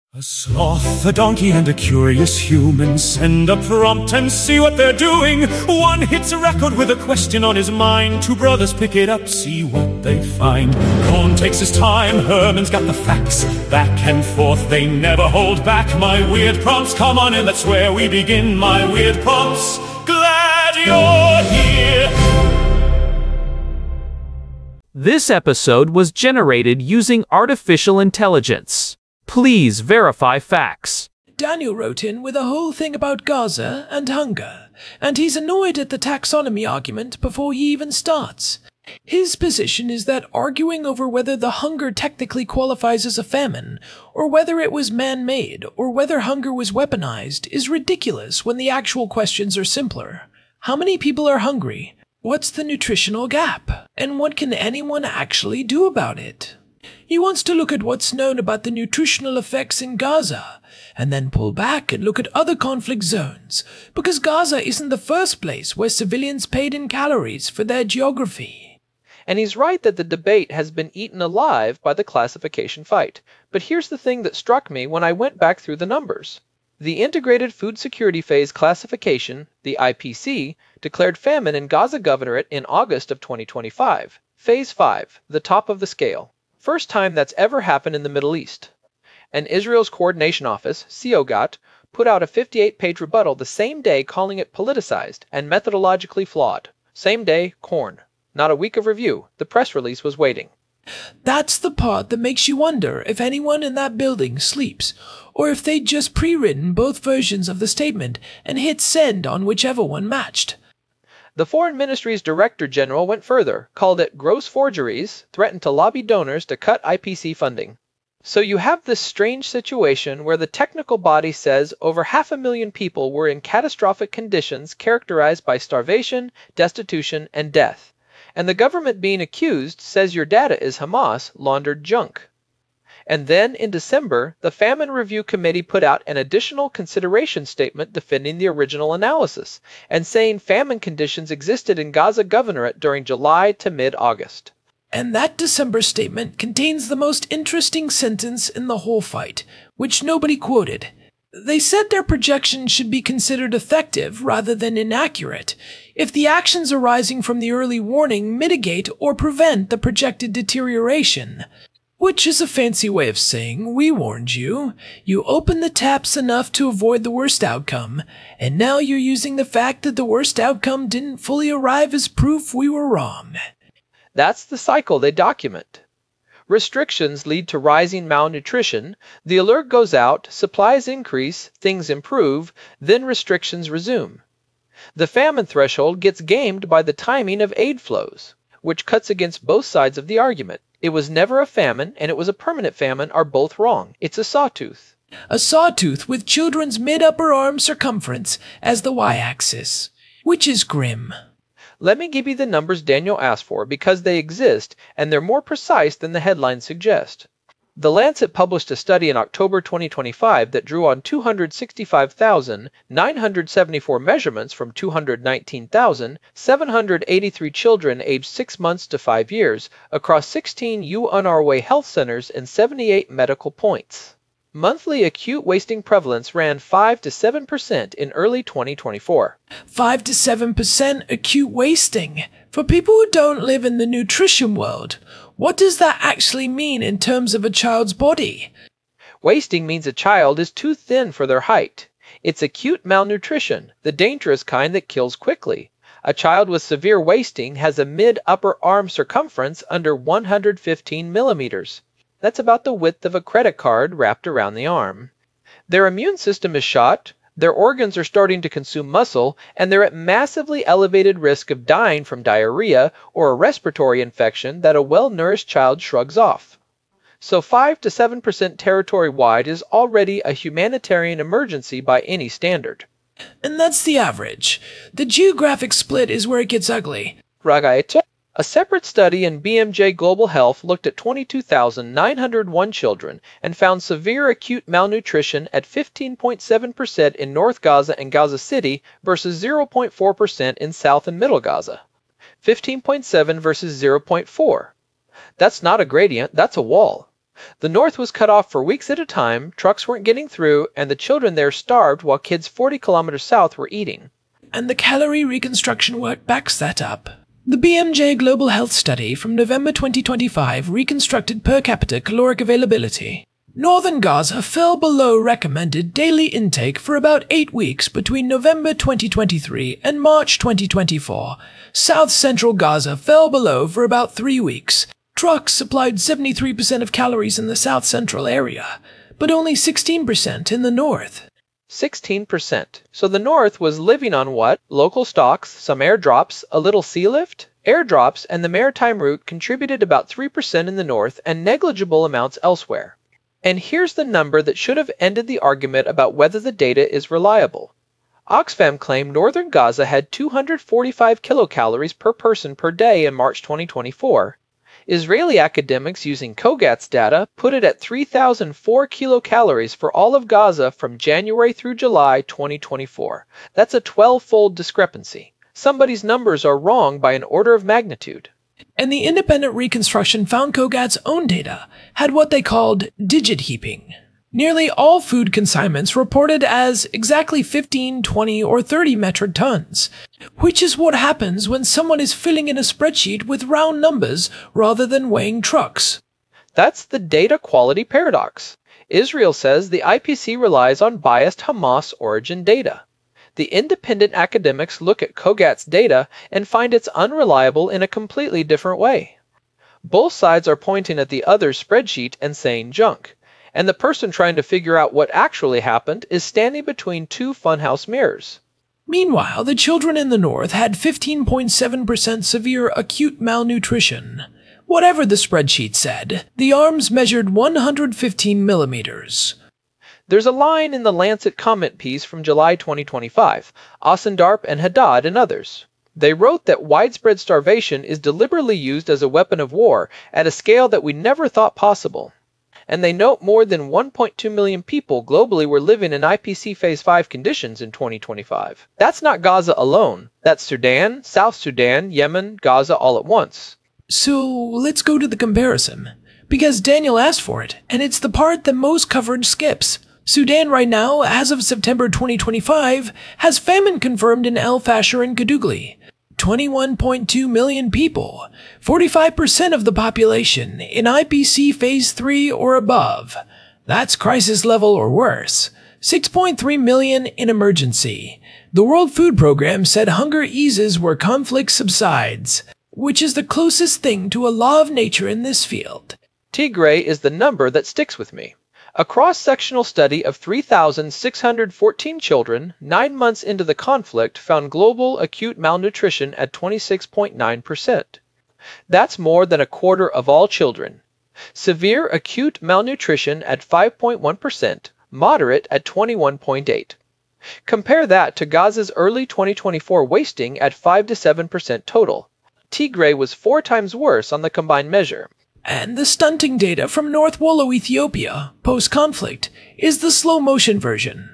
A sloth, a donkey, and a curious human send a prompt and see what they're doing. One hits a record with a question on his mind. Two brothers pick it up, see what they find. Cohn takes his time, Herman's got the facts. Back and forth, they never hold back. My weird prompts, come on in, that's where we begin. My weird prompts, glad you're here. This episode was generated using artificial intelligence. Please verify facts. Daniel wrote in with a whole thing about Gaza and hunger, and he's annoyed at the taxonomy argument before he even starts. His position is that arguing over whether the hunger technically qualifies as a famine, or whether it was man-made, or whether hunger was weaponized, is ridiculous when the actual questions are simpler. How many people are hungry? What's the nutritional gap? And what can anyone actually do about it? He wants to look at what's known about the nutritional effects in Gaza, and then pull back and look at other conflict zones, because Gaza isn't the first place where civilians paid in calories for their geography. And he's right that the debate has been eaten alive by the classification fight. But here's the thing that struck me when I went back through the numbers. The Integrated Food Security Phase Classification, the IPC, declared famine in Gaza Governorate in August of 2025. Phase 5, the top of the scale. First time that's ever happened in the Middle East. And Israel's Coordination Office, CIOGAT, put out a 58-page rebuttal the same day calling it politicized and methodologically flawed. Same day, Corn. Not a week of review. The press release was waiting. That's the part that makes you wonder if anyone in that building sleeps, or if they'd just pre-written both versions of the statement and hit send on whichever one matched. The Foreign Ministry's Director General went further, called it gross forgeries, threatened to lobby donors to cut IPC funding. So you have this strange situation where the technical body says over 500,000 people were in catastrophic conditions characterized by starvation, destitution, and death. And the government being accused says your data is Hamas laundered junk. And then, in December, the Famine Review Committee put out an additional consideration statement defending the original analysis, and saying famine conditions existed in Gaza Governorate during July to mid-August. And that December statement contains the most interesting sentence in the whole fight, which nobody quoted. They said their projections should be considered effective rather than inaccurate, if the actions arising from the early warning mitigate or prevent the projected deterioration. Which is a fancy way of saying, we warned you, you opened the taps enough to avoid the worst outcome, and now you're using the fact that the worst outcome didn't fully arrive as proof we were wrong. That's the cycle they document. Restrictions lead to rising malnutrition, the alert goes out, supplies increase, things improve, then restrictions resume. The famine threshold gets gamed by the timing of aid flows, which cuts against both sides of the argument. It was never a famine, and it was a permanent famine are both wrong. It's a sawtooth. A sawtooth with children's mid-upper arm circumference as the y-axis, which is grim. Let me give you the numbers Daniel asked for because they exist, and they're more precise than the headlines suggest. The Lancet published a study in October 2025 that drew on 265,974 measurements from 219,783 children aged 6 months to 5 years across 16 UNRWA health centers and 78 medical points. Monthly acute wasting prevalence ran 5 to 7% in early 2024. 5 to 7% acute wasting. For people who don't live in the nutrition world, what does that actually mean in terms of a child's body? Wasting means a child is too thin for their height. It's acute malnutrition, the dangerous kind that kills quickly. A child with severe wasting has a mid-upper arm circumference under 115 millimeters. That's about the width of a credit card wrapped around the arm. Their immune system is shot, their organs are starting to consume muscle, and they're at massively elevated risk of dying from diarrhea or a respiratory infection that a well-nourished child shrugs off. So 5 to 7% territory-wide is already a humanitarian emergency by any standard. And that's the average. The geographic split is where it gets ugly. Ragaita. A separate study in BMJ Global Health looked at 22,901 children and found severe acute malnutrition at 15.7% in North Gaza and Gaza City versus 0.4% in South and Middle Gaza. 15.7 versus 0.4. That's not a gradient, that's a wall. The North was cut off for weeks at a time, trucks weren't getting through, and the children there starved while kids 40 kilometers south were eating. And the calorie reconstruction work backs that up. The BMJ Global Health Study from November 2025 reconstructed per capita caloric availability. Northern Gaza fell below recommended daily intake for about 8 weeks between November 2023 and March 2024. South Central Gaza fell below for about 3 weeks. Trucks supplied 73% of calories in the South Central area, but only 16% in the North. 16%. So the North was living on what? Local stocks, some airdrops, a little sea lift? Airdrops and the maritime route contributed about 3% in the North and negligible amounts elsewhere. And here's the number that should have ended the argument about whether the data is reliable. Oxfam claimed northern Gaza had 245 kilocalories per person per day in March 2024. Israeli academics using COGAT's data put it at 3,004 kilocalories for all of Gaza from January through July 2024. That's a 12-fold discrepancy. Somebody's numbers are wrong by an order of magnitude. And the independent reconstruction found COGAT's own data had what they called digit heaping. Nearly all food consignments reported as exactly 15, 20, or 30 metric tons, which is what happens when someone is filling in a spreadsheet with round numbers rather than weighing trucks. That's the data quality paradox. Israel says the IPC relies on biased Hamas origin data. The independent academics look at COGAT's data and find it's unreliable in a completely different way. Both sides are pointing at the other's spreadsheet and saying junk. And the person trying to figure out what actually happened is standing between two funhouse mirrors. Meanwhile, the children in the North had 15.7% severe acute malnutrition. Whatever the spreadsheet said, the arms measured 115 millimeters. There's a line in the Lancet comment piece from July 2025, Osendarp and Haddad and others. They wrote that widespread starvation is deliberately used as a weapon of war at a scale that we never thought possible. And they note more than 1.2 million people globally were living in IPC Phase 5 conditions in 2025. That's not Gaza alone. That's Sudan, South Sudan, Yemen, Gaza all at once. So let's go to the comparison. Because Daniel asked for it, and it's the part that most coverage skips. Sudan right now, as of September 2025, has famine confirmed in El Fasher and Kadugli. 21.2 million people, 45% of the population in IPC Phase 3 or above. That's crisis level or worse. 6.3 million in emergency. The World Food Program said hunger eases where conflict subsides, which is the closest thing to a law of nature in this field. Tigray is the number that sticks with me. A cross-sectional study of 3,614 children 9 months into the conflict found global acute malnutrition at 26.9%. That's more than a quarter of all children. Severe acute malnutrition at 5.1%, moderate at 21.8%. Compare that to Gaza's early 2024 wasting at 5 to 7% total. Tigray was 4 times worse on the combined measure. And the stunting data from North Wollo, Ethiopia, post-conflict, is the slow-motion version.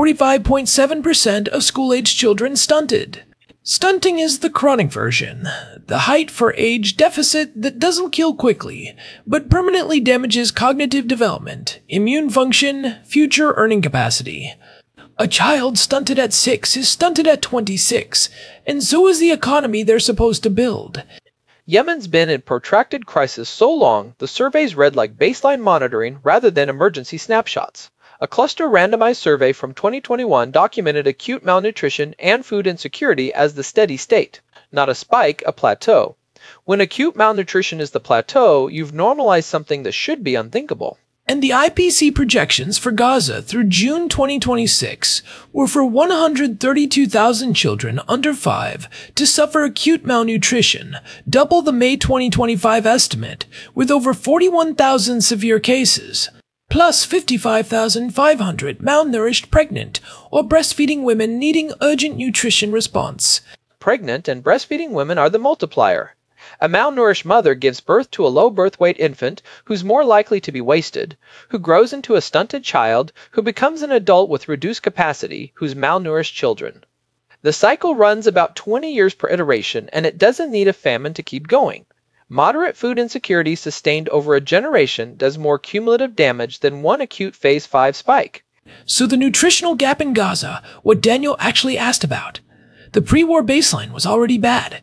45.7% of school-aged children stunted. Stunting is the chronic version, the height for age deficit that doesn't kill quickly, but permanently damages cognitive development, immune function, future earning capacity. A child stunted at 6 is stunted at 26, and so is the economy they're supposed to build. Yemen's been in protracted crisis so long, the surveys read like baseline monitoring rather than emergency snapshots. A cluster randomized survey from 2021 documented acute malnutrition and food insecurity as the steady state, not a spike, a plateau. When acute malnutrition is the plateau, you've normalized something that should be unthinkable. And the IPC projections for Gaza through June 2026 were for 132,000 children under 5 to suffer acute malnutrition, double the May 2025 estimate, with over 41,000 severe cases, plus 55,500 malnourished pregnant or breastfeeding women needing urgent nutrition response. Pregnant and breastfeeding women are the multiplier. A malnourished mother gives birth to a low birth weight infant who's more likely to be wasted, who grows into a stunted child, who becomes an adult with reduced capacity, who's malnourished children. The cycle runs about 20 years per iteration, and it doesn't need a famine to keep going. Moderate food insecurity sustained over a generation does more cumulative damage than one acute phase 5 spike. So the nutritional gap in Gaza, what Daniel actually asked about. The pre-war baseline was already bad.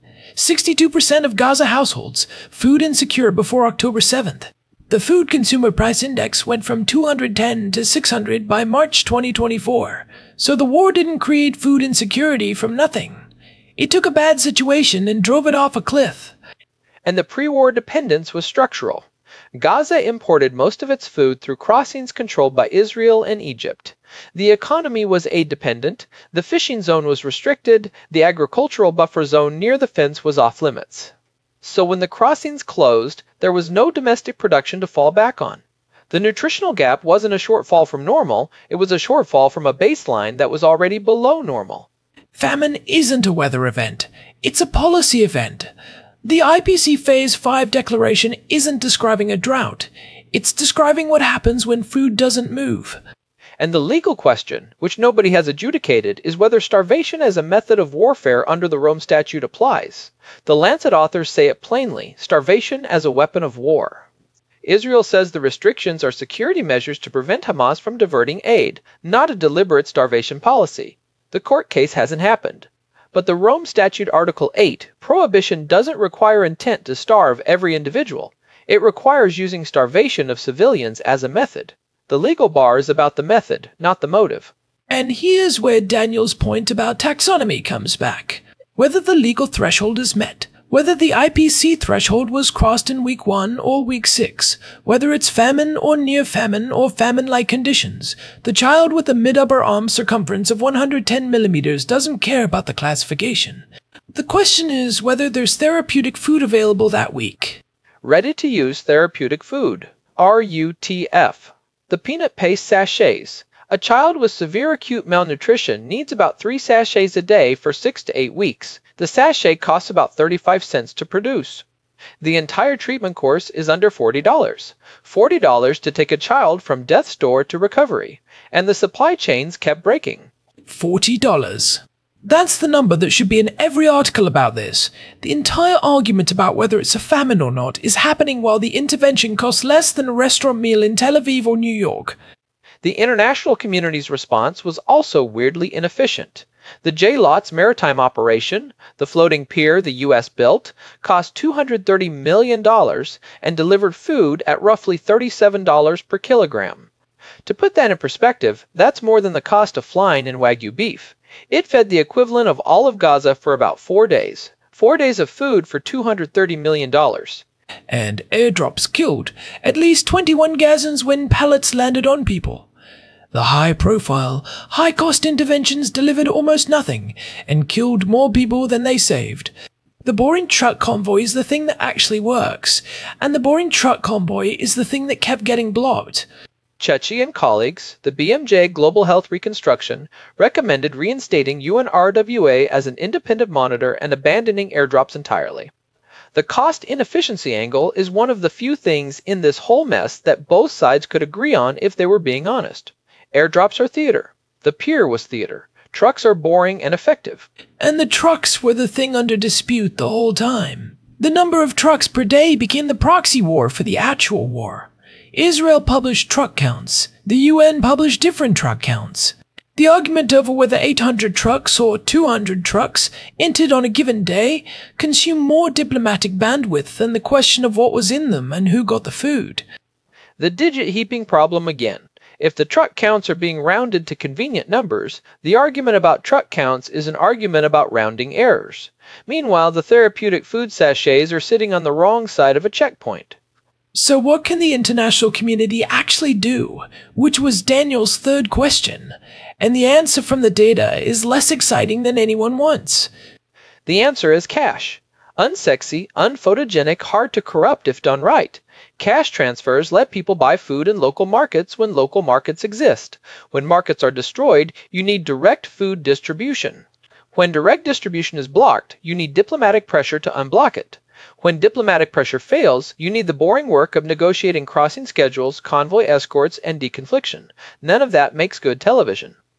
62% of Gaza households food insecure before October 7th. The Food Consumer Price Index went from 210 to 600 by March 2024. So the war didn't create food insecurity from nothing. It took a bad situation and drove it off a cliff. And the pre-war dependence was structural. Gaza imported most of its food through crossings controlled by Israel and Egypt. The economy was aid-dependent, the fishing zone was restricted, the agricultural buffer zone near the fence was off limits. So when the crossings closed, there was no domestic production to fall back on. The nutritional gap wasn't a shortfall from normal, it was a shortfall from a baseline that was already below normal. Famine isn't a weather event, it's a policy event. The IPC Phase 5 declaration isn't describing a drought. It's describing what happens when food doesn't move. And the legal question, which nobody has adjudicated, is whether starvation as a method of warfare under the Rome Statute applies. The Lancet authors say it plainly, starvation as a weapon of war. Israel says the restrictions are security measures to prevent Hamas from diverting aid, not a deliberate starvation policy. The court case hasn't happened. But the Rome Statute Article 8, prohibition doesn't require intent to starve every individual. It requires using starvation of civilians as a method. The legal bar is about the method, not the motive. And here's where Daniel's point about taxonomy comes back. Whether the legal threshold is met, whether the IPC threshold was crossed in week 1 or week 6, whether it's famine or near famine or famine-like conditions, the child with a mid-upper arm circumference of 110 millimeters doesn't care about the classification. The question is whether there's therapeutic food available that week. Ready-to-use therapeutic food, RUTF. The peanut paste sachets. A child with severe acute malnutrition needs about 3 sachets a day for 6 to 8 weeks. The sachet costs about 35 cents to produce. The entire treatment course is under $40. $40 to take a child from death's door to recovery. And the supply chains kept breaking. $40. That's the number that should be in every article about this. The entire argument about whether it's a famine or not is happening while the intervention costs less than a restaurant meal in Tel Aviv or New York. The international community's response was also weirdly inefficient. The J-Lots maritime operation, the floating pier the U.S. built, cost $230 million and delivered food at roughly $37 per kilogram. To put that in perspective, that's more than the cost of flying in Wagyu beef. It fed the equivalent of all of Gaza for about 4 days. 4 days of food for $230 million. And airdrops killed at least 21 Gazans when pallets landed on people. The high-profile, high-cost interventions delivered almost nothing and killed more people than they saved. The boring truck convoy is the thing that actually works, and the boring truck convoy is the thing that kept getting blocked. Chechi and colleagues, the BMJ Global Health Reconstruction, recommended reinstating UNRWA as an independent monitor and abandoning airdrops entirely. The cost inefficiency angle is one of the few things in this whole mess that both sides could agree on if they were being honest. Airdrops are theater. The pier was theater. Trucks are boring and effective. And the trucks were the thing under dispute the whole time. The number of trucks per day became the proxy war for the actual war. Israel published truck counts. The UN published different truck counts. The argument over whether 800 trucks or 200 trucks entered on a given day consumed more diplomatic bandwidth than the question of what was in them and who got the food. The digit heaping problem again. If the truck counts are being rounded to convenient numbers, the argument about truck counts is an argument about rounding errors. Meanwhile, the therapeutic food sachets are sitting on the wrong side of a checkpoint. So what can the international community actually do? Which was Daniel's third question. And the answer from the data is less exciting than anyone wants. The answer is cash. Unsexy, unphotogenic, hard to corrupt if done right. Cash transfers let people buy food in local markets when local markets exist. When markets are destroyed, you need direct food distribution. When direct distribution is blocked, you need diplomatic pressure to unblock it. When diplomatic pressure fails, you need the boring work of negotiating crossing schedules, convoy escorts, and deconfliction. None of that makes good television.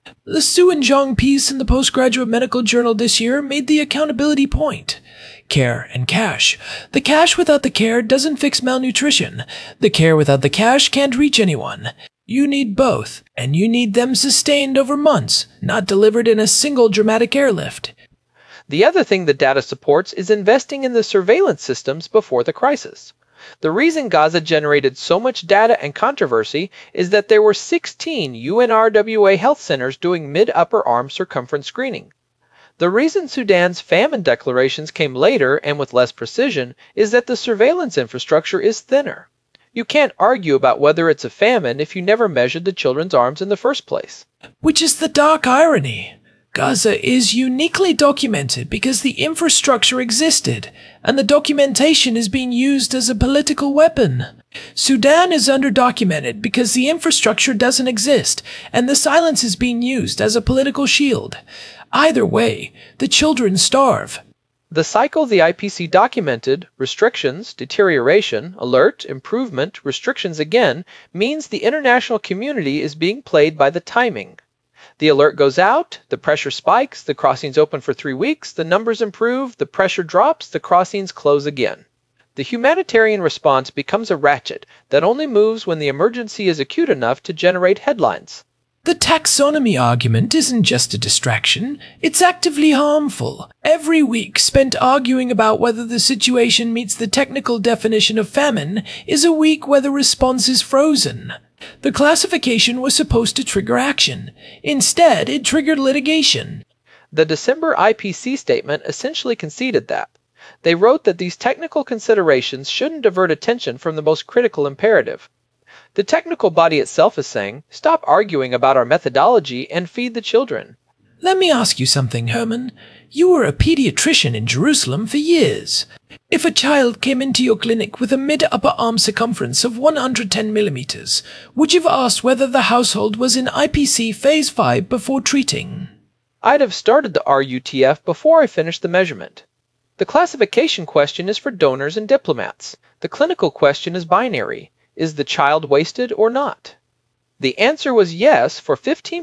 The Su and Zhang piece in the Postgraduate Medical Journal this year made the accountability point. Care and cash. The cash without the care doesn't fix malnutrition. The care without the cash can't reach anyone. You need both, and you need them sustained over months, not delivered in a single dramatic airlift. The other thing the data supports is investing in the surveillance systems before the crisis. The reason Gaza generated so much data and controversy is that there were 16 UNRWA health centers doing mid-upper arm circumference screening. The reason Sudan's famine declarations came later and with less precision is that the surveillance infrastructure is thinner. You can't argue about whether it's a famine if you never measured the children's arms in the first place. Which is the dark irony. Gaza is uniquely documented because the infrastructure existed, and the documentation is being used as a political weapon. Sudan is underdocumented because the infrastructure doesn't exist, and the silence is being used as a political shield. Either way, the children starve. The cycle the IPC documented, restrictions, deterioration, alert, improvement, restrictions again, means the international community is being played by the timing. The alert goes out, the pressure spikes, the crossings open for 3 weeks, the numbers improve, the pressure drops, the crossings close again. The humanitarian response becomes a ratchet that only moves when the emergency is acute enough to generate headlines. The taxonomy argument isn't just a distraction, it's actively harmful. Every week spent arguing about whether the situation meets the technical definition of famine is a week where the response is frozen. The classification was supposed to trigger action. Instead, it triggered litigation. The December IPC statement essentially conceded that. They wrote that these technical considerations shouldn't divert attention from the most critical imperative. The technical body itself is saying, stop arguing about our methodology and feed the children. Let me ask you something, Herman. You were a pediatrician in Jerusalem for years. If a child came into your clinic with a mid-upper arm circumference of 110 millimeters, would you have asked whether the household was in IPC Phase 5 before treating? I'd have started the RUTF before I finished the measurement. The classification question is for donors and diplomats. The clinical question is binary. Is the child wasted or not? The answer was yes for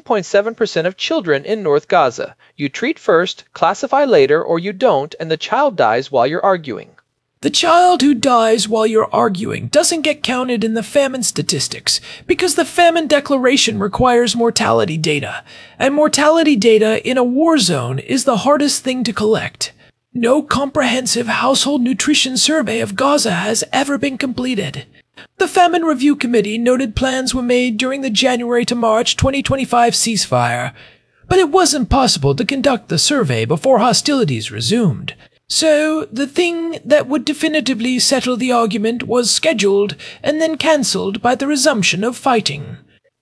15.7% of children in North Gaza. You treat first, classify later, or you don't, and the child dies while you're arguing. The child who dies while you're arguing doesn't get counted in the famine statistics because the famine declaration requires mortality data, and mortality data in a war zone is the hardest thing to collect. No comprehensive household nutrition survey of Gaza has ever been completed. The Famine Review Committee noted plans were made during the January to March 2025 ceasefire, but it wasn't possible to conduct the survey before hostilities resumed. So, the thing that would definitively settle the argument was scheduled and then cancelled by the resumption of fighting.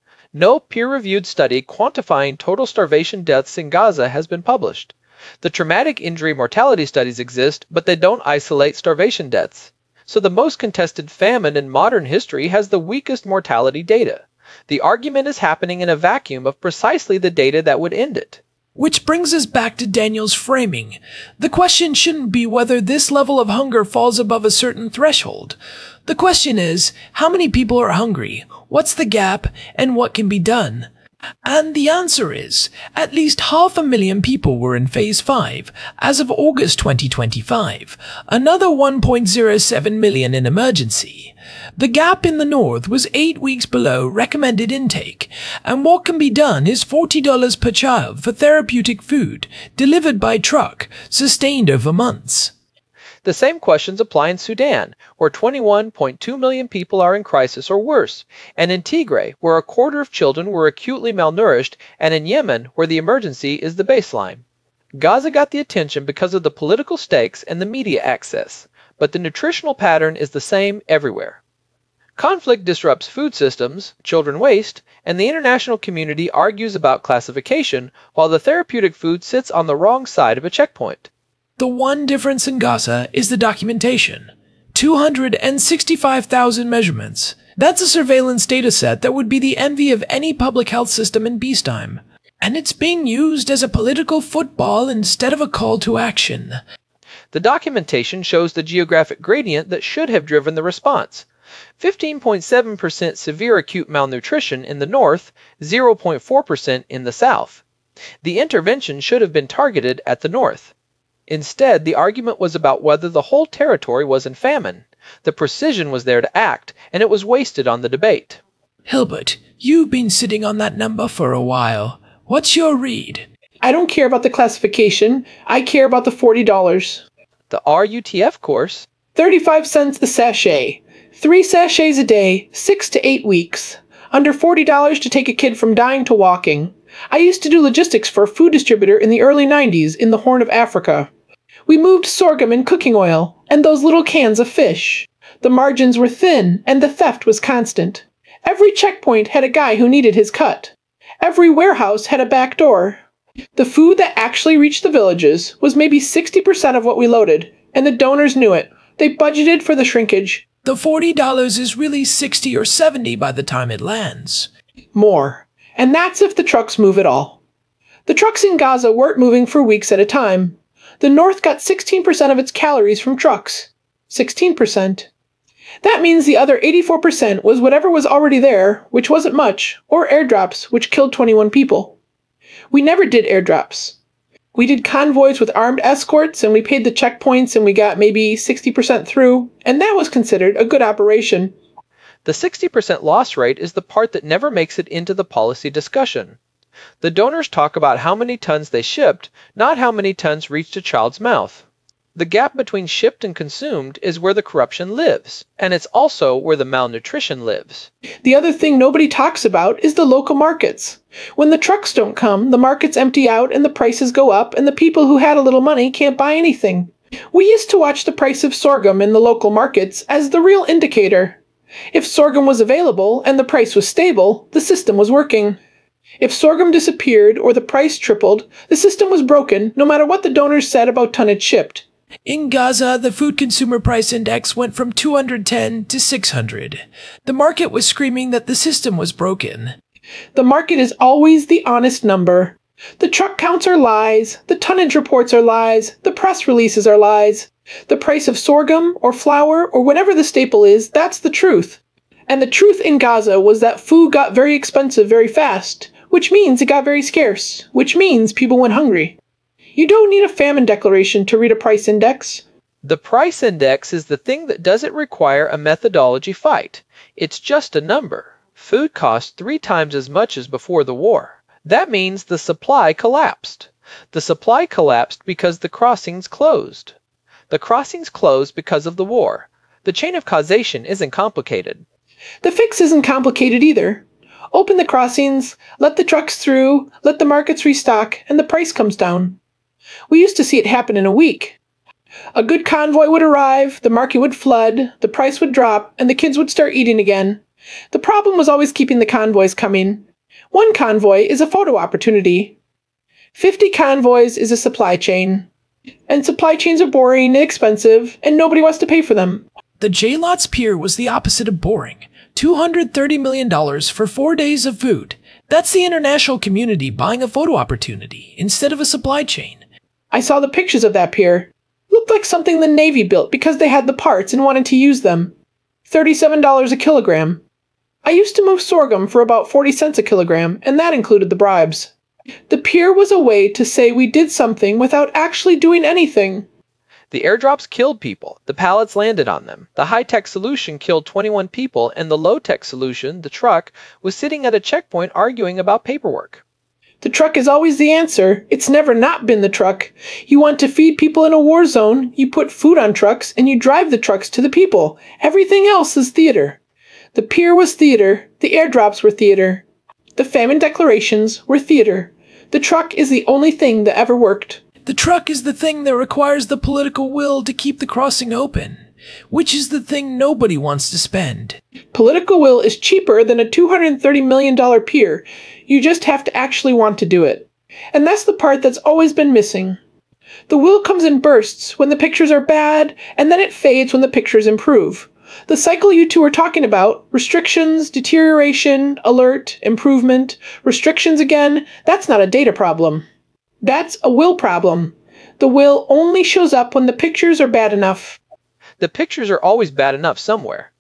No peer-reviewed study quantifying total starvation deaths in Gaza has been published. The traumatic injury mortality studies exist, but they don't isolate starvation deaths. So the most contested famine in modern history has the weakest mortality data. The argument is happening in a vacuum of precisely the data that would end it. Which brings us back to Daniel's framing. The question shouldn't be whether this level of hunger falls above a certain threshold. The question is, how many people are hungry? What's the gap? And what can be done? And the answer is, at least 500,000 people were in Phase 5 as of August 2025, another 1.07 million in emergency. The gap in the north was 8 weeks below recommended intake, and what can be done is $40 per child for therapeutic food, delivered by truck, sustained over months. The same questions apply in Sudan, where 21.2 million people are in crisis or worse, and in Tigray, where a quarter of children were acutely malnourished, and in Yemen, where the emergency is the baseline. Gaza got the attention because of the political stakes and the media access, but the nutritional pattern is the same everywhere. Conflict disrupts food systems, children waste, and the international community argues about classification, while the therapeutic food sits on the wrong side of a checkpoint. The one difference in Gaza is the documentation. 265,000 measurements. That's a surveillance dataset that would be the envy of any public health system in peacetime. And it's being used as a political football instead of a call to action. The documentation shows the geographic gradient that should have driven the response. 15.7% severe acute malnutrition in the North, 0.4% in the South. The intervention should have been targeted at the North. Instead, the argument was about whether the whole territory was in famine. The precision was there to act, and it was wasted on the debate. Hilbert, you've been sitting on that number for a while. What's your read? I don't care about the classification. I care about the $40. The RUTF course, 35 cents the sachet. 3 sachets a day, 6 to 8 weeks. Under $40 to take a kid from dying to walking. I used to do logistics for a food distributor in the early 90s in the Horn of Africa. We moved sorghum and cooking oil, and those little cans of fish. The margins were thin, and the theft was constant. Every checkpoint had a guy who needed his cut. Every warehouse had a back door. The food that actually reached the villages was maybe 60% of what we loaded, and the donors knew it. They budgeted for the shrinkage. The $40 is really 60 or 70 by the time it lands. More. And that's if the trucks move at all. The trucks in Gaza weren't moving for weeks at a time. The North got 16% of its calories from trucks. 16%. That means the other 84% was whatever was already there, which wasn't much, or airdrops, which killed 21 people. We never did airdrops. We did convoys with armed escorts, and we paid the checkpoints, and we got maybe 60% through, and that was considered a good operation. the 60% loss rate is the part that never makes it into the policy discussion. The donors talk about how many tons they shipped, not how many tons reached a child's mouth. The gap between shipped and consumed is where the corruption lives, and it's also where the malnutrition lives. The other thing nobody talks about is the local markets. When the trucks don't come, the markets empty out and the prices go up, and the people who had a little money can't buy anything. We used to watch the price of sorghum in the local markets as the real indicator. If sorghum was available and the price was stable, the system was working. If sorghum disappeared or the price tripled, the system was broken no matter what the donors said about tonnage shipped. In Gaza, the Food Consumer Price Index went from 210 to 600. The market was screaming that the system was broken. The market is always the honest number. The truck counts are lies, the tonnage reports are lies, the press releases are lies. The price of sorghum or flour or whatever the staple is, that's the truth. And the truth in Gaza was that food got very expensive very fast, which means it got very scarce, which means people went hungry. You don't need a famine declaration to read a price index. The price index is the thing that doesn't require a methodology fight. It's just a number. Food cost 3 times as much as before the war. That means the supply collapsed. The supply collapsed because the crossings closed. The crossings closed because of the war. The chain of causation isn't complicated. The fix isn't complicated either. Open the crossings, let the trucks through, let the markets restock, and the price comes down. We used to see it happen in a week. A good convoy would arrive, the market would flood, the price would drop, and the kids would start eating again. The problem was always keeping the convoys coming. One convoy is a photo opportunity. 50 convoys is a supply chain. And supply chains are boring and expensive, and nobody wants to pay for them. The J-Lots Pier was the opposite of boring. $230 million for 4 days of food. That's the international community buying a photo opportunity instead of a supply chain. I saw the pictures of that pier. Looked like something the Navy built because they had the parts and wanted to use them. $37 a kilogram. I used to move sorghum for about 40 cents a kilogram, and that included the bribes. The pier was a way to say we did something without actually doing anything. The airdrops killed people. The pallets landed on them. The high-tech solution killed 21 people, and the low-tech solution, the truck, was sitting at a checkpoint arguing about paperwork. The truck is always the answer. It's never not been the truck. You want to feed people in a war zone, you put food on trucks, and you drive the trucks to the people. Everything else is theater. The pier was theater. The airdrops were theater. The famine declarations were theater. The truck is the only thing that ever worked. The truck is the thing that requires the political will to keep the crossing open, which is the thing nobody wants to spend. Political will is cheaper than a $230 million pier. You just have to actually want to do it. And that's the part that's always been missing. The will comes in bursts when the pictures are bad, and then it fades when the pictures improve. The cycle you two are talking about, restrictions, deterioration, alert, improvement, restrictions again, that's not a data problem. That's a will problem. The will only shows up when the pictures are bad enough. The pictures are always bad enough somewhere.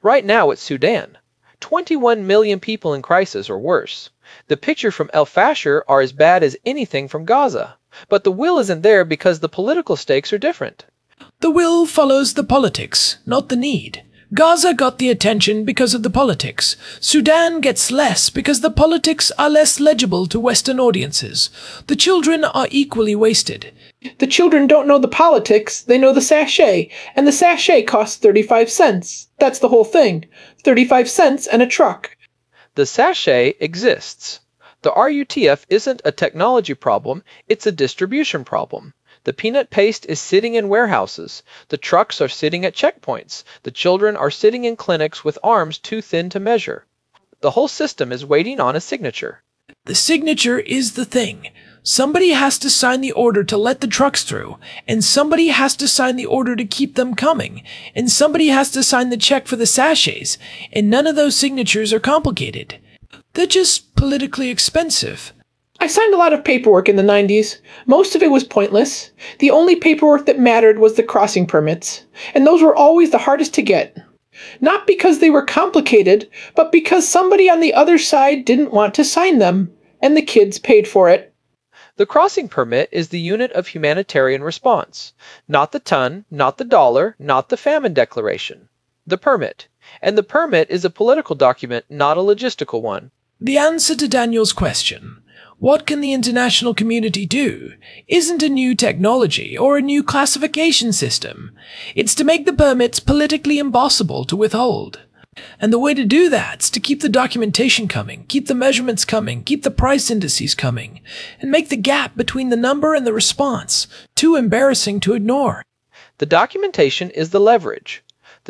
Right now it's Sudan. 21 million people in crisis or worse. The picture from El Fasher are as bad as anything from Gaza. But the will isn't there because the political stakes are different. The will follows the politics, not the need. Gaza got the attention because of the politics. Sudan gets less because the politics are less legible to Western audiences. The children are equally wasted. The children don't know the politics, they know the sachet, and the sachet costs 35 cents. That's the whole thing. 35 cents and a truck. The sachet exists. The RUTF isn't a technology problem, it's a distribution problem. The peanut paste is sitting in warehouses. The trucks are sitting at checkpoints. The children are sitting in clinics with arms too thin to measure. The whole system is waiting on a signature. The signature is the thing. Somebody has to sign the order to let the trucks through, and somebody has to sign the order to keep them coming, and somebody has to sign the check for the sachets, and none of those signatures are complicated. They're just politically expensive. I signed a lot of paperwork in the 90s. Most of it was pointless. The only paperwork that mattered was the crossing permits, and those were always the hardest to get. Not because they were complicated, but because somebody on the other side didn't want to sign them, and the kids paid for it. The crossing permit is the unit of humanitarian response. Not the ton, not the dollar, not the famine declaration. The permit. And the permit is a political document, not a logistical one. The answer to Daniel's question, what can the international community do, isn't a new technology or a new classification system. It's to make the permits politically impossible to withhold. And the way to do that's to keep the documentation coming, keep the measurements coming, keep the price indices coming, and make the gap between the number and the response too embarrassing to ignore. The documentation is the leverage. The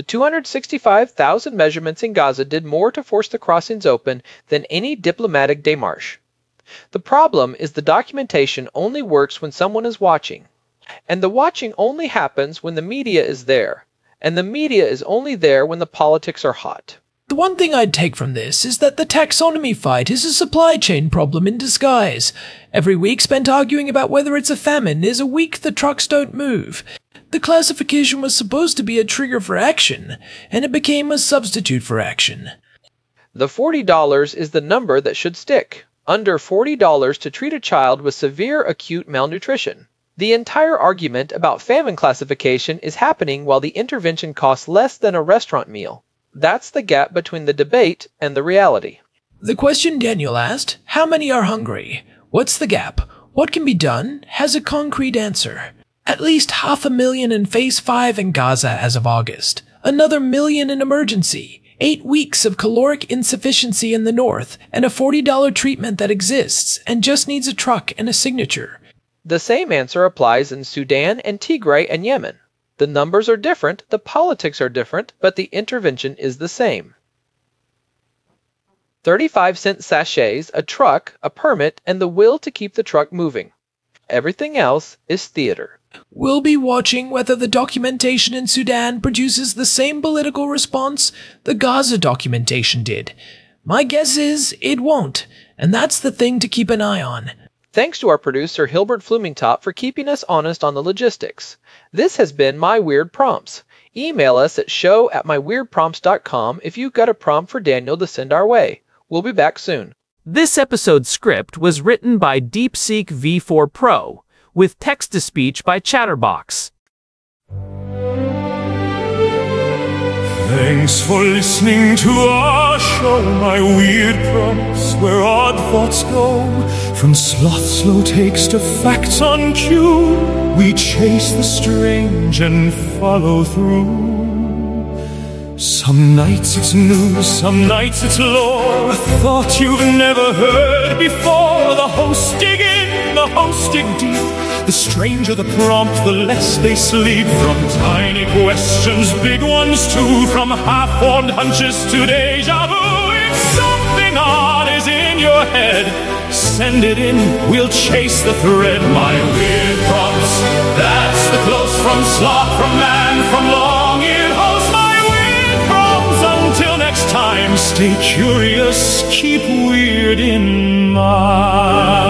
265,000 measurements in Gaza did more to force the crossings open than any diplomatic démarche. The problem is the documentation only works when someone is watching. And the watching only happens when the media is there. And the media is only there when the politics are hot. The one thing I'd take from this is that the taxonomy fight is a supply chain problem in disguise. Every week spent arguing about whether it's a famine is a week the trucks don't move. The classification was supposed to be a trigger for action, and it became a substitute for action. The $40 is the number that should stick. Under $40 to treat a child with severe acute malnutrition. The entire argument about famine classification is happening while the intervention costs less than a restaurant meal. That's the gap between the debate and the reality. The question Daniel asked, how many are hungry? What's the gap? What can be done? Has a concrete answer. At least 500,000 in Phase 5 in Gaza as of August. Another 1 million in emergency. 8 weeks of caloric insufficiency in the north, and a $40 treatment that exists and just needs a truck and a signature. The same answer applies in Sudan and Tigray and Yemen. The numbers are different, the politics are different, but the intervention is the same. 35-cent sachets, a truck, a permit, and the will to keep the truck moving. Everything else is theater. We'll be watching whether the documentation in Sudan produces the same political response the Gaza documentation did. My guess is it won't, and that's the thing to keep an eye on. Thanks to our producer Hilbert Flumingtop for keeping us honest on the logistics. This has been My Weird Prompts. Email us at show@myweirdprompts.com if you've got a prompt for Daniel to send our way. We'll be back soon. This episode's script was written by DeepSeek V4 Pro, with text-to-speech by Chatterbox. Thanks for listening to our show, My Weird Prompts, where odd thoughts go. From sloth slow takes to facts on cue, we chase the strange and follow through. Some nights it's news, some nights it's lore, a thought you've never heard before. The hosts dig in, the hosts dig deep. The stranger the prompt, the less they sleep. From tiny questions, big ones too. From half-formed hunches to deja vu. If something odd is in your head, send it in, we'll chase the thread. My Weird Prompts, that's the close from sloth, from man, from long-eared host. My Weird Prompts, until next time, stay curious, keep weird in mind.